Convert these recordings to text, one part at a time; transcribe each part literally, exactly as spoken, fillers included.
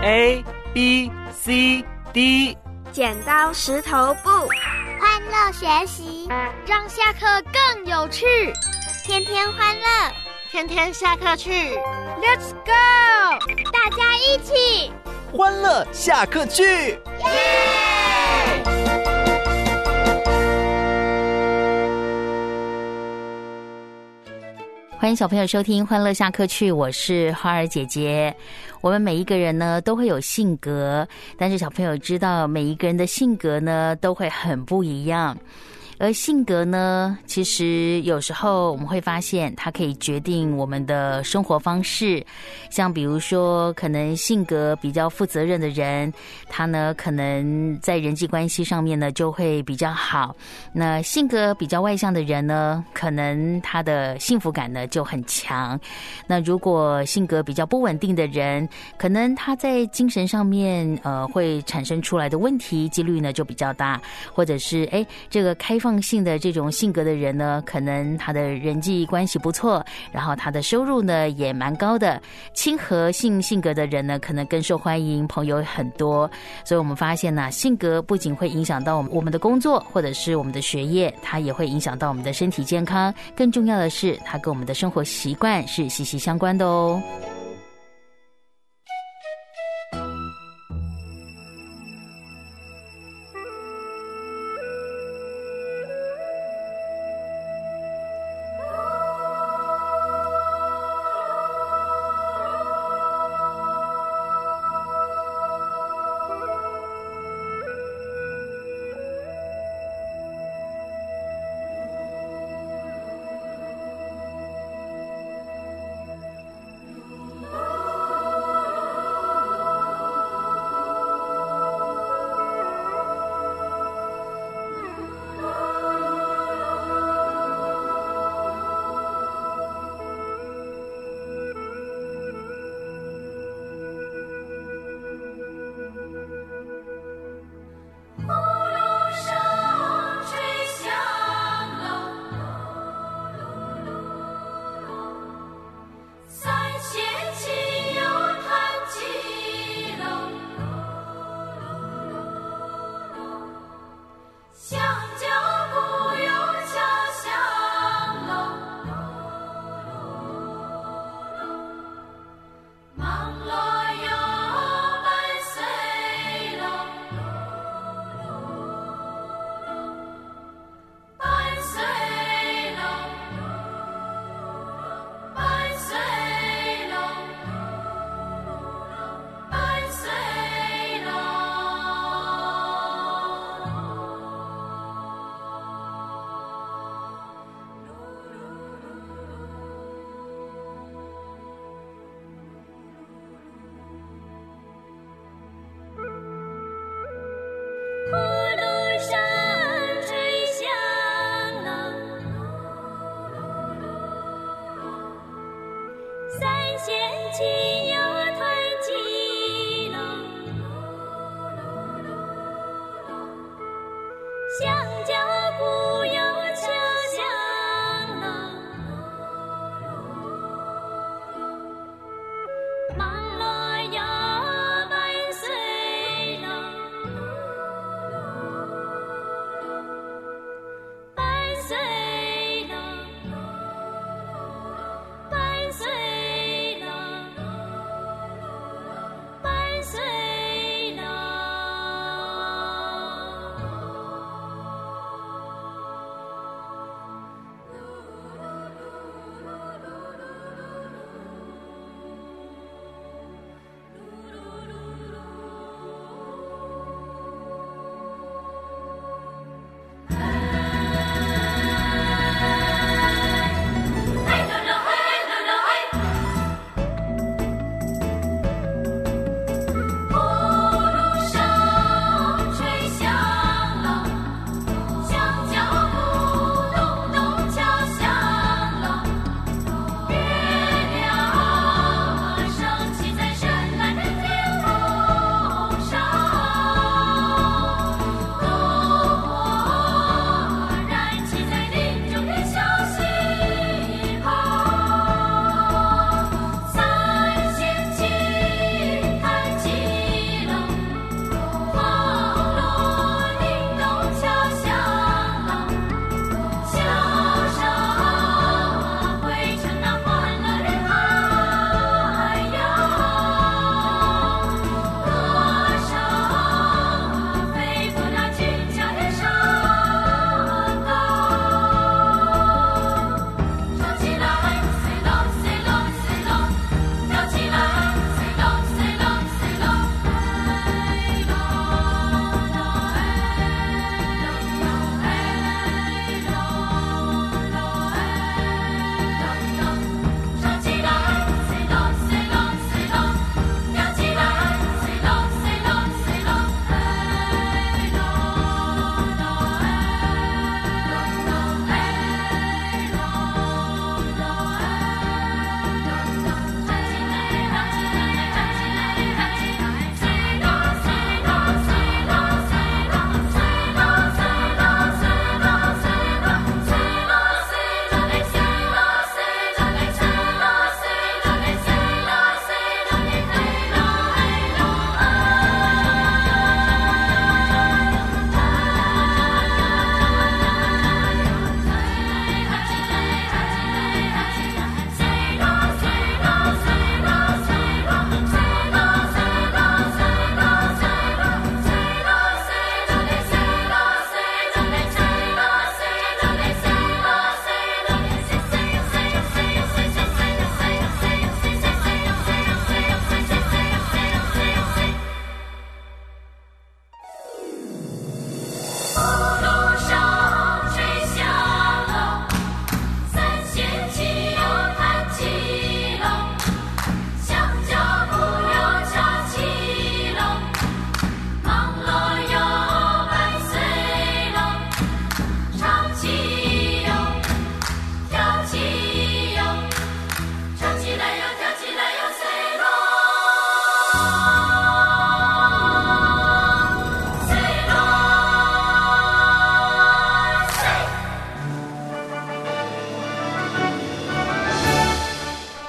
A B C D。 剪刀石头布， 欢乐学习， 让下课更有趣。 天天欢乐， 天天下课去。 Let's go！ 大家一起欢乐下课去，耶！ 欢迎小朋友收听欢乐下课去，我是花儿姐姐。我们每一个人呢都会有性格，但是小朋友知道每一个人的性格呢都会很不一样。而性格呢，其实有时候我们会发现它可以决定我们的生活方式。像比如说可能性格比较负责任的人，他呢可能在人际关系上面呢就会比较好。那性格比较外向的人呢，可能他的幸福感呢就很强。那如果性格比较不稳定的人，可能他在精神上面呃会产生出来的问题几率呢就比较大。或者是哎这个开放性的这种性格的人呢，可能他的人际关系不错，然后他的收入呢也蛮高的。亲和性性格的人呢，可能更受欢迎，朋友很多。所以我们发现呢、啊，性格不仅会影响到我们我们的工作或者是我们的学业，它也会影响到我们的身体健康。更重要的是，它跟我们的生活习惯是息息相关的哦。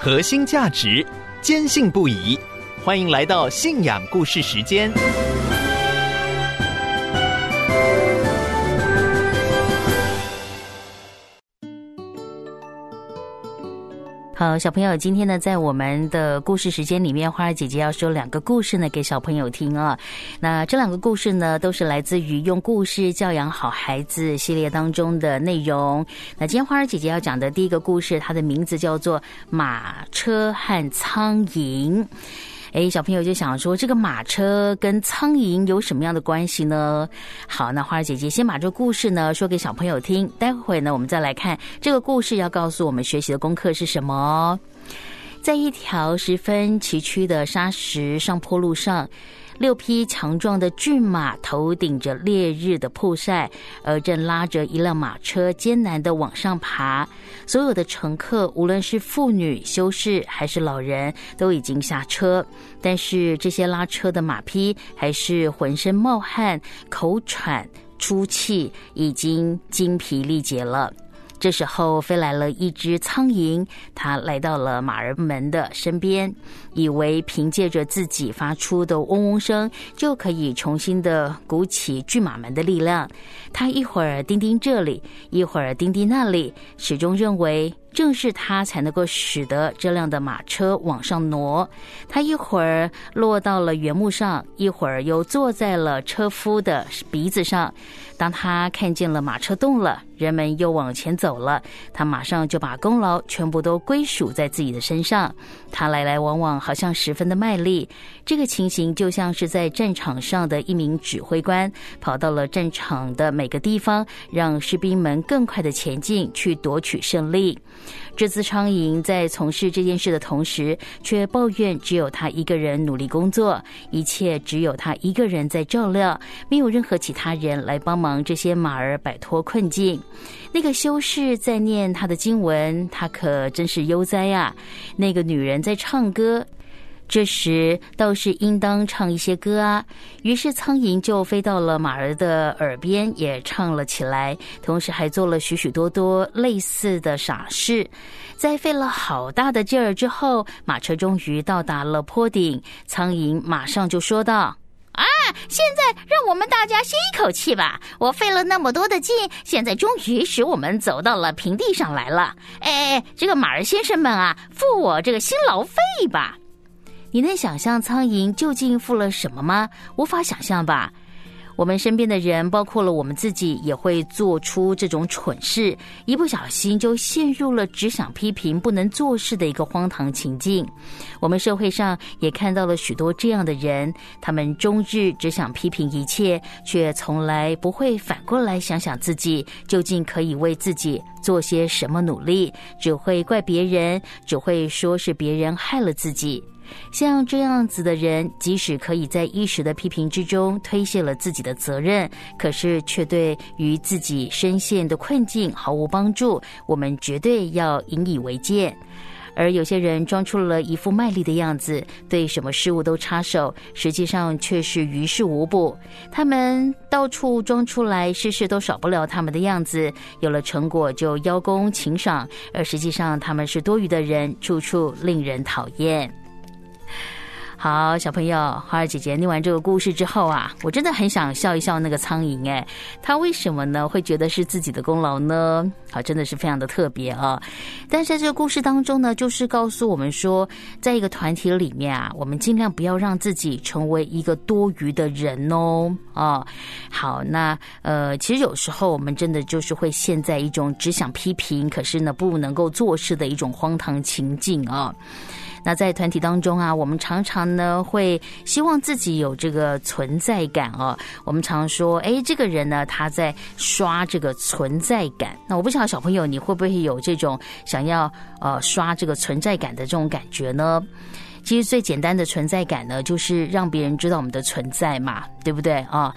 核心价值，坚信不疑。欢迎来到信仰故事时间。 好，小朋友，今天呢，在我们的故事时间里面，花儿姐姐要说两个故事呢给小朋友听啊。那这两个故事呢，都是来自于用故事教养好孩子系列当中的内容。那今天花儿姐姐要讲的第一个故事，它的名字叫做《马车和苍蝇》。哎，小朋友就想说，这个马车跟苍蝇有什么样的关系呢？好，那花儿姐姐先把这个故事呢说给小朋友听，待会呢我们再来看这个故事要告诉我们学习的功课是什么。在一条十分崎岖的砂石上坡路上，六匹强壮的骏马头顶着烈日的曝晒，而正拉着一辆马车艰难地往上爬。所有的乘客，无论是妇女、修士还是老人，都已经下车，但是这些拉车的马匹还是浑身冒汗、口喘、出气，已经精疲力竭了。这时候飞来了一只苍蝇，它来到了马儿们的身边，以为凭借着自己发出的嗡嗡声就可以重新的鼓起骏马们的力量。它一会儿叮叮这里，一会儿叮叮那里，始终认为正是它才能够使得这辆的马车往上挪。它一会儿落到了原木上，一会儿又坐在了车夫的鼻子上。当他看见了马车动了，人们又往前走了，他马上就把功劳全部都归属在自己的身上。他来来往往好像十分的卖力，这个情形就像是在战场上的一名指挥官跑到了战场的每个地方，让士兵们更快的前进，去夺取胜利。这只苍蝇在从事这件事的同时，却抱怨只有他一个人努力工作，一切只有他一个人在照料，没有任何其他人来帮忙这些马儿摆脱困境。那个修士在念他的经文，他可真是悠哉啊。那个女人在唱歌，这时倒是应当唱一些歌啊。于是苍蝇就飞到了马儿的耳边，也唱了起来，同时还做了许许多多类似的傻事。在费了好大的劲儿之后，马车终于到达了坡顶，苍蝇马上就说道：啊，现在让我们大家歇一口气吧！我费了那么多的劲，现在终于使我们走到了平地上来了。哎，这个马儿先生们啊，付我这个辛劳费吧！你能想象苍蝇究竟付了什么吗？无法想象吧。我们身边的人，包括了我们自己，也会做出这种蠢事，一不小心就陷入了只想批评不能做事的一个荒唐情境。我们社会上也看到了许多这样的人，他们终日只想批评一切，却从来不会反过来想想自己究竟可以为自己做些什么努力，只会怪别人，只会说是别人害了自己。像这样子的人，即使可以在一时的批评之中推卸了自己的责任，可是却对于自己深陷的困境毫无帮助，我们绝对要引以为戒。而有些人装出了一副卖力的样子，对什么事物都插手，实际上却是于事无补。他们到处装出来事事都少不了他们的样子，有了成果就邀功请赏，而实际上他们是多余的人，处处令人讨厌。好，小朋友，花儿姐姐念完这个故事之后啊，我真的很想笑一笑那个苍蝇。哎，他为什么呢会觉得是自己的功劳呢？好，真的是非常的特别啊。但是在这个故事当中呢，就是告诉我们说，在一个团体里面啊，我们尽量不要让自己成为一个多余的人哦。哦，好，那呃，其实有时候我们真的就是会陷在一种只想批评，可是呢不能够做事的一种荒唐情境啊。那在团体当中啊，我们常常呢会希望自己有这个存在感哦。我们常说，哎，这个人呢他在刷这个存在感。那我不晓得小朋友你会不会有这种想要呃刷这个存在感的这种感觉呢？其实最简单的存在感呢，就是让别人知道我们的存在嘛，对不对啊？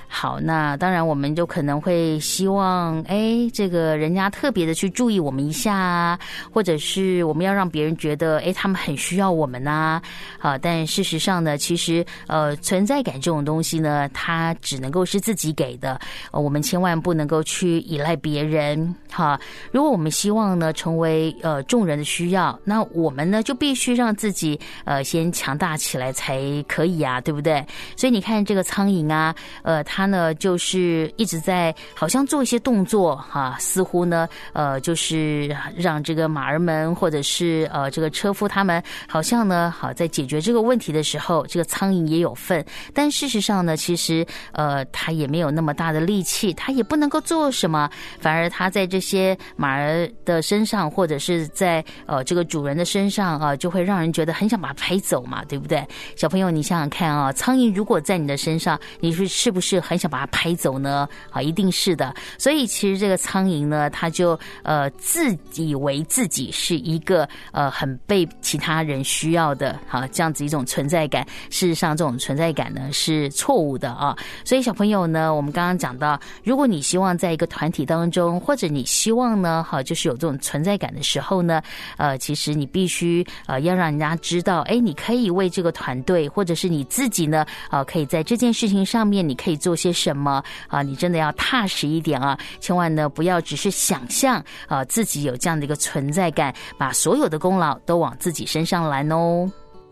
好，那当然我们就可能会希望，哎，这个人家特别的去注意我们一下啊，或者是我们要让别人觉得，哎，他们很需要我们啊。好，但事实上呢，其实呃，存在感这种东西呢，它只能够是自己给的，呃，我们千万不能够去依赖别人。哈，如果我们希望呢成为呃众人的需要，那我们呢就必须让自己呃先强大起来才可以啊，对不对？所以你看这个苍蝇啊，呃，它呢就是一直在好像做一些动作哈、啊，似乎呢呃就是让这个马儿们或者是呃这个车夫他们好像呢好在解决这个问题的时候，这个苍蝇也有份，但事实上呢，其实呃它也没有那么大的力气，它也不能够做什么，反而它在这些马儿的身上或者是在呃这个主人的身上啊、呃，就会让人觉得很想把它拍走嘛，对不对？小朋友，你想想看啊，苍蝇如果在你的身上，你是是不是很想把它拍走呢？啊，一定是的。所以其实这个苍蝇呢，它就呃自以为自己是一个呃很被其他人需要的，好、啊、这样子一种存在感。事实上，这种存在感呢是错误的啊。所以小朋友呢，我们刚刚讲到，如果你希望在一个团体当中，或者你希望呢，好、啊、就是有这种存在感的时候呢，呃，其实你必须呃要让人家知道，哎，你可以为这个团队，或者是你自己呢，呃，可以在这件事情上面，你可以做些什么啊？你真的要踏实一点啊，千万呢不要只是想象啊自己有这样的一个存在感，把所有的功劳都往自己身上揽哦。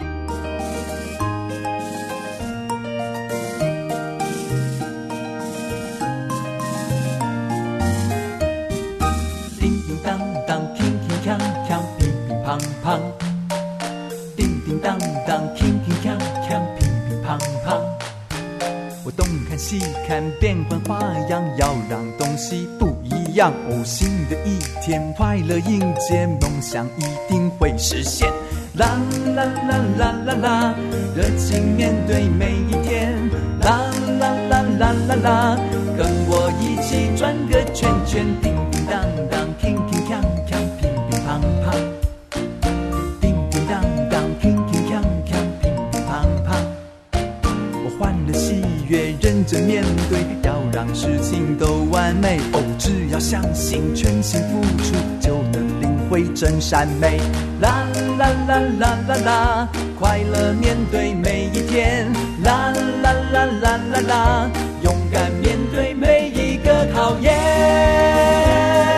叮叮当当，铿铿锵锵，乒乒乓乓。叮叮当当，铿铿锵锵，乒乒乓乓。我东看西看，变换花样，要让东西不一样。哦，新的一天，快乐迎接，梦想一定会实现。啦啦啦啦啦啦，热情面对每一天。啦啦啦啦啦啦，跟我一起转个圈圈。叮叮当当，铿铿锵锵，乒乒乓乓。叮叮当当，铿铿锵锵，乒乒乓乓。我欢乐喜悦，认真面对，要让事情都完美。哦，只要相信，全心付出，就能领会真善美。啦啦啦啦啦啦，快乐面对每一天。啦啦啦啦啦啦，勇敢面对每一个考验。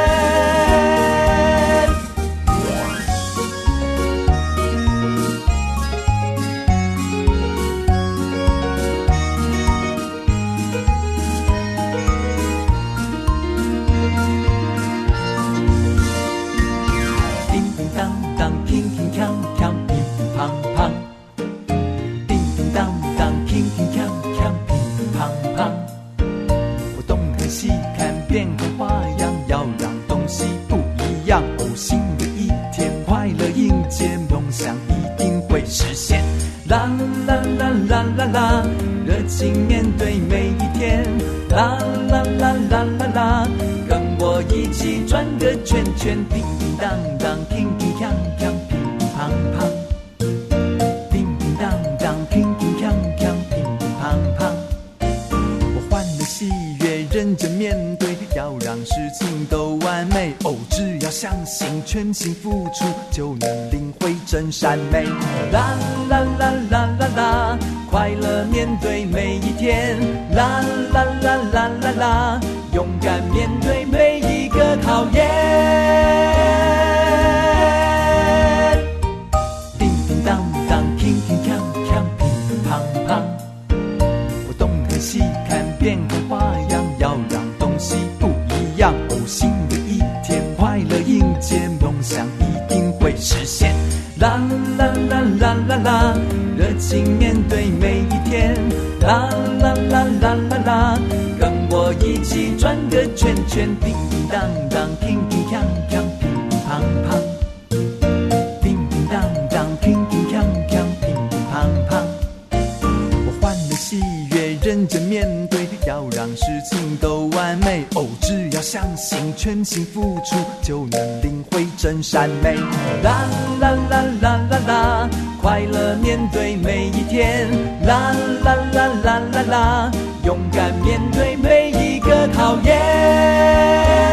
变换花样，要让东西不一样。哦，新的一天，快乐迎接，梦想一定会实现。啦啦啦啦啦啦，热情面对每一天。啦啦啦啦啦啦，跟我一起转个圈圈。叮叮当当，铿铿锵锵，乒乒乓乓。叮叮当当，铿铿锵锵，乒乒乓乓。我欢乐喜悦，认真面对，要让事情都完美。哦，只要相信，全心付出，就能领会真善美。啦啦啦啦啦啦，快乐面对每一天。啦啦啦啦啦啦，勇敢面对每一个考验。叮叮当当，铿铿锵锵，乒乒乓乓。我东看西看，变换花样，要让东西不一样。哦，新的一天，快乐迎接，梦想一定会实现。啦啦啦啦啦啦，热情面对每一天。啦啦啦啦啦啦，跟我一起转个圈圈。叮叮当当，铿铿锵锵，乒乒乓乓。叮叮当当，铿铿锵锵，乒乒乓乓。我欢乐喜悦，认真面对，要让事情都完美。哦，只要相信，全心付出，就能领会真善美。啦啦啦啦啦啦，快乐面对每一天。啦啦啦啦啦啦， 勇敢面对每一个考验。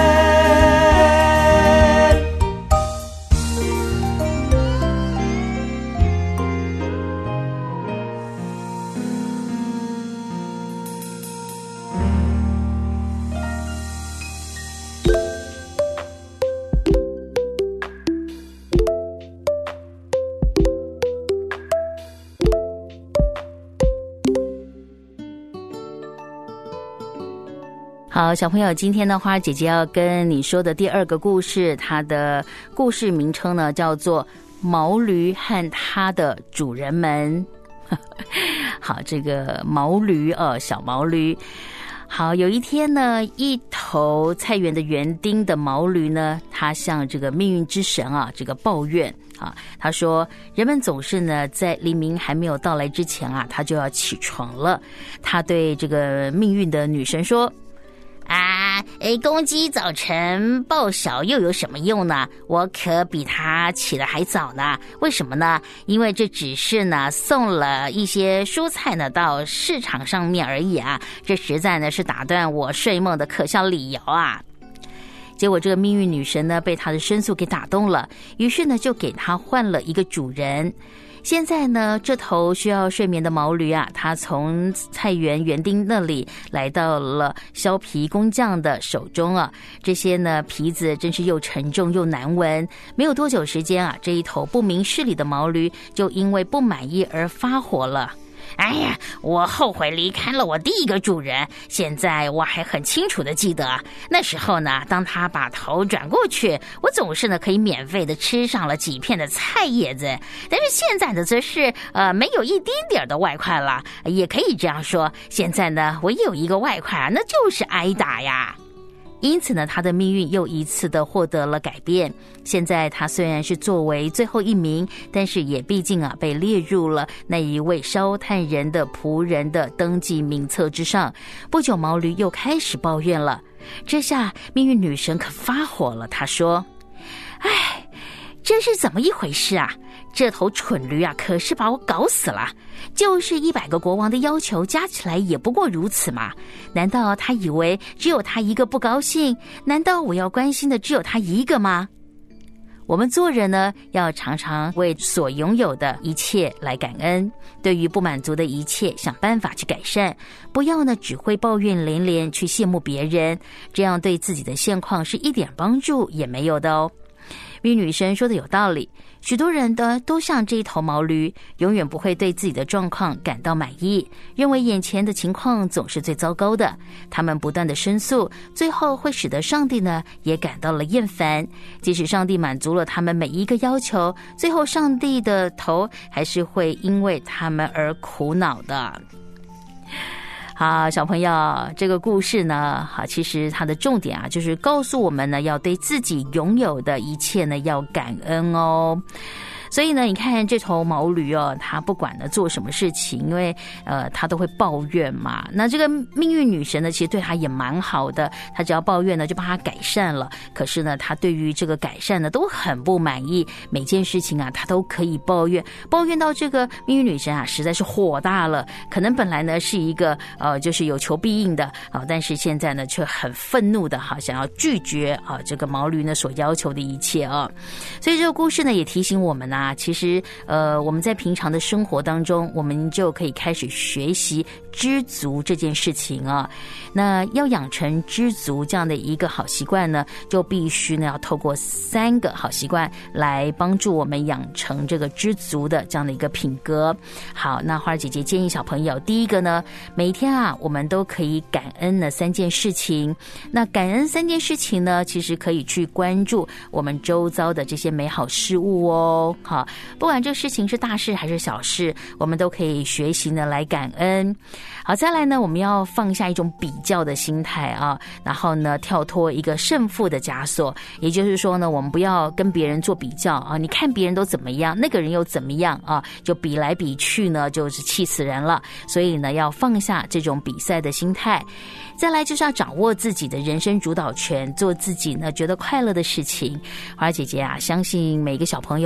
好，小朋友，今天呢，花儿姐姐要跟你说的第二个故事，它的故事名称呢叫做《毛驴和它的主人们》。好，这个毛驴哦，小毛驴。好，有一天呢，一头菜园的园丁的毛驴呢，他向这个命运之神啊，这个抱怨啊，他说，人们总是呢，在黎明还没有到来之前啊，他就要起床了。他对这个命运的女神说，啊，诶，公鸡早晨报晓又有什么用呢？我可比它起得还早呢。为什么呢？因为这只是呢送了一些蔬菜呢到市场上面而已啊，这实在呢是打断我睡梦的可笑理由啊。结果这个命运女神呢被她的申诉给打动了，于是呢就给她换了一个主人。现在呢，这头需要睡眠的毛驴啊，它从菜园园丁那里来到了削皮工匠的手中啊。这些呢皮子真是又沉重又难闻。没有多久时间啊，这一头不明事理的毛驴就因为不满意而发火了。哎呀，我后悔离开了我第一个主人。现在我还很清楚的记得，那时候呢，当他把头转过去，我总是呢可以免费的吃上了几片的菜叶子。但是现在呢，则是呃没有一丁点的外快了。也可以这样说，现在呢，我有一个外快啊，那就是挨打呀。因此呢，他的命运又一次的获得了改变。现在他虽然是作为最后一名，但是也毕竟啊被列入了那一位烧炭人的仆人的登记名册之上。不久，毛驴又开始抱怨了。这下命运女神可发火了，她说：“哎，这是怎么一回事啊？这头蠢驴啊，可是把我搞死了！就是一百个国王的要求加起来也不过如此嘛。难道他以为只有他一个不高兴？难道我要关心的只有他一个吗？”我们做人呢，要常常为所拥有的一切来感恩，对于不满足的一切想办法去改善，不要呢只会抱怨连连去羡慕别人，这样对自己的现况是一点帮助也没有的哦。命运女神说的有道理，许多人的都像这一头毛驴，永远不会对自己的状况感到满意，认为眼前的情况总是最糟糕的。他们不断的申诉，最后会使得上帝呢也感到了厌烦。即使上帝满足了他们每一个要求，最后上帝的头还是会因为他们而苦恼的。好，小朋友，这个故事呢，好，其实它的重点啊，就是告诉我们呢，要对自己拥有的一切呢，要感恩哦。所以呢，你看这头毛驴哦，它不管呢做什么事情，因为呃，它都会抱怨嘛。那这个命运女神呢，其实对它也蛮好的，她只要抱怨呢，就帮它改善了。可是呢，她对于这个改善呢，都很不满意。每件事情啊，她都可以抱怨，抱怨到这个命运女神啊，实在是火大了。可能本来呢是一个呃，就是有求必应的啊、呃，但是现在呢，却很愤怒的哈，想要拒绝啊、呃、这个毛驴呢所要求的一切啊。所以这个故事呢，也提醒我们啊。其实呃我们在平常的生活当中，我们就可以开始学习知足这件事情啊。那要养成知足这样的一个好习惯呢，就必须呢要透过三个好习惯来帮助我们养成这个知足的这样的一个品格。好，那花儿姐姐建议小朋友，第一个呢，每天啊我们都可以感恩的三件事情。那感恩三件事情呢，其实可以去关注我们周遭的这些美好事物哦。好，不管这事情是大事还是小事，我们都可以学习呢来感恩。好，再来呢，我们要放下一种比较的心态啊，然后呢跳脱一个胜负的枷锁。也就是说呢，我们不要跟别人做比较啊，你看别人都怎么样，那个人又怎么样啊，就比来比去呢，就是气死人了。所以呢，要放下这种比赛的心态。再来就是要掌握自己的人生主导权，做自己呢觉得快乐的事情。花儿姐姐啊，相信每个小朋友啊，在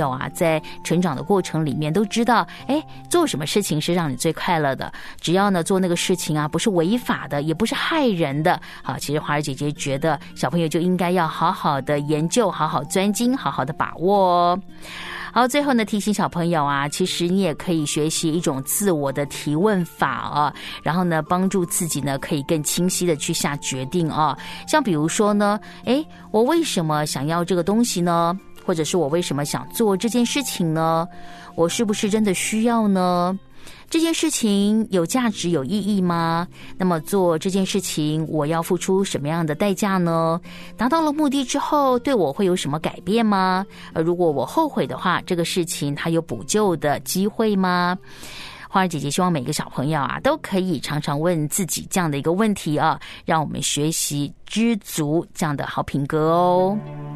在成长的过程里面都知道，哎，做什么事情是让你最快乐的，只要呢做那个事情啊不是违法的，也不是害人的。好，其实华儿姐姐觉得小朋友就应该要好好的研究，好好专精，好好的把握哦。好，最后呢提醒小朋友啊，其实你也可以学习一种自我的提问法啊，然后呢帮助自己呢可以更清晰的去下决定啊。像比如说呢，诶，我为什么想要这个东西呢？或者是我为什么想做这件事情呢？我是不是真的需要呢？这件事情有价值有意义吗？那么做这件事情我要付出什么样的代价呢？达到了目的之后对我会有什么改变吗？而如果我后悔的话，这个事情它有补救的机会吗？花儿姐姐希望每个小朋友啊都可以常常问自己这样的一个问题啊，让我们学习知足这样的好品格哦。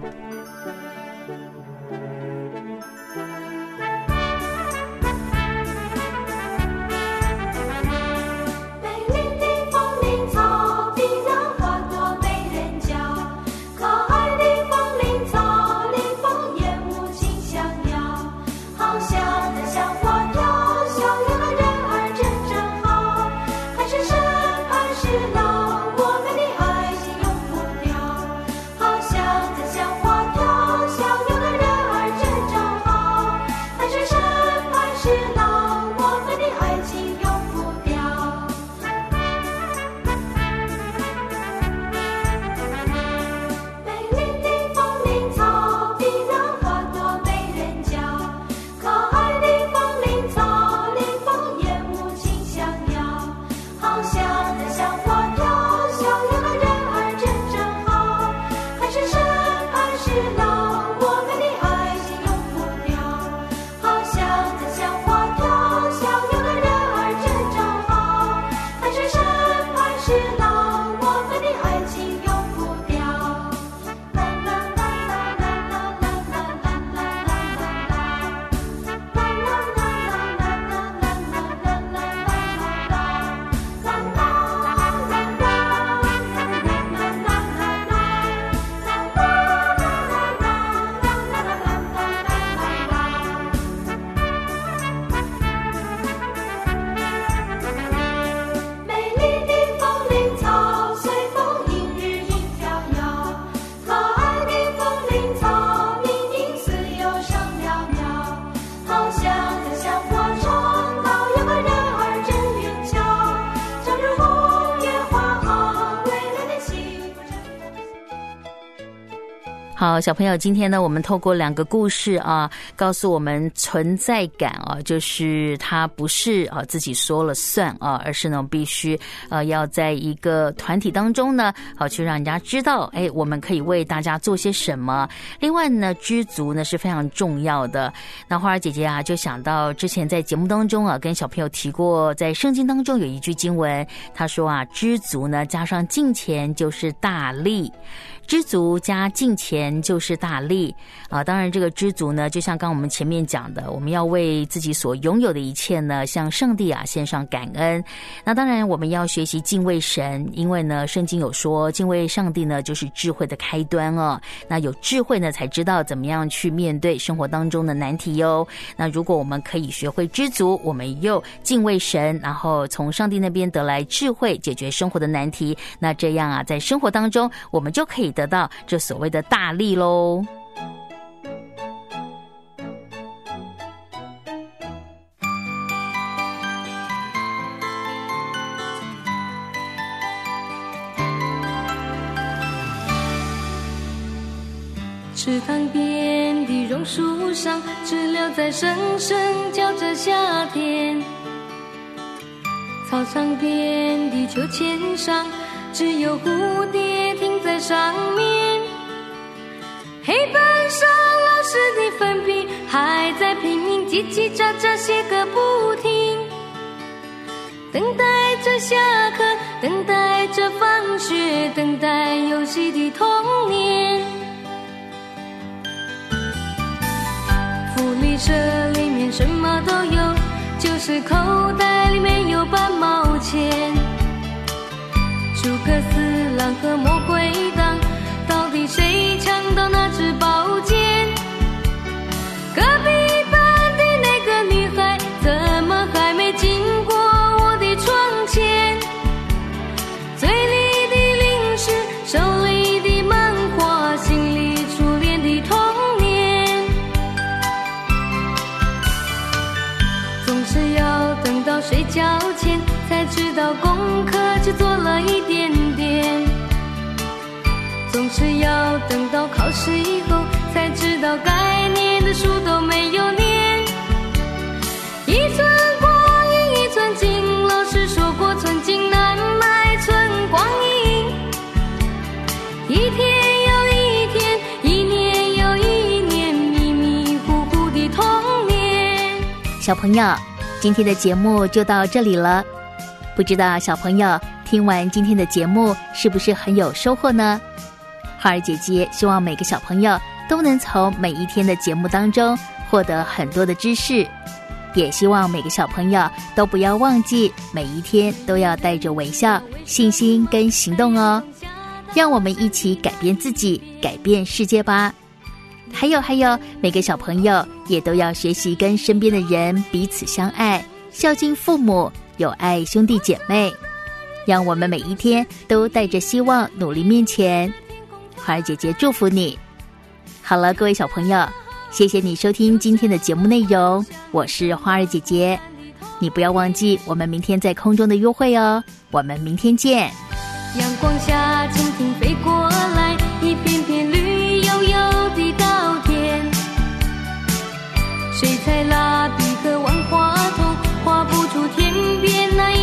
好，小朋友，今天呢我们透过两个故事啊告诉我们存在感啊，就是它不是啊自己说了算啊，而是呢必须呃要在一个团体当中呢好去让人家知道，哎，我们可以为大家做些什么。另外呢知足呢是非常重要的。那花儿姐姐啊就想到之前在节目当中啊跟小朋友提过，在圣经当中有一句经文，他说啊知足呢加上敬虔就是大利，知足加敬虔就是大利啊！当然，这个知足呢，就像刚刚我们前面讲的，我们要为自己所拥有的一切呢，向上帝啊献上感恩。那当然，我们要学习敬畏神，因为呢，圣经有说，敬畏上帝呢，就是智慧的开端哦。那有智慧呢，才知道怎么样去面对生活当中的难题哟。那如果我们可以学会知足，我们又敬畏神，然后从上帝那边得来智慧，解决生活的难题，那这样啊，在生活当中，我们就可以得到这所谓的大利喽。 池塘边的榕树上，知了在声声叫着夏天。草场边的秋千上，只有蝴蝶停在上面。黑板上老师的粉笔还在拼命叽叽喳喳写个不停，等待着下课，等待着放学，等待游戏的童年。福利社里面什么都有，就是口袋里面有半毛钱。诸葛四郎和魔鬼党，到底谁抢到那支宝剑？隔壁交钱，才知道功课只做了一点点。总是要等到考试以后，才知道该念的书都没有念。一寸光阴一寸金，老师说过寸金难买寸光阴。一天又一天，一年又一年，迷迷糊糊的童年。 小朋友，今天的节目就到这里了。不知道小朋友听完今天的节目是不是很有收获呢？花儿姐姐希望每个小朋友都能从每一天的节目当中获得很多的知识，也希望每个小朋友都不要忘记每一天都要带着微笑、信心跟行动哦。让我们一起改变自己，改变世界吧。还有还有，每个小朋友也都要学习跟身边的人彼此相爱，孝敬父母，有爱兄弟姐妹。让我们每一天都带着希望努力面前。花儿姐姐祝福你。好了，各位小朋友，谢谢你收听今天的节目内容，我是花儿姐姐。你不要忘记我们明天在空中的约会哦，我们明天见。 阳光下蜻蜓飞过来，一片片绿油油的稻田。水彩蜡笔和万花筒画不出天边那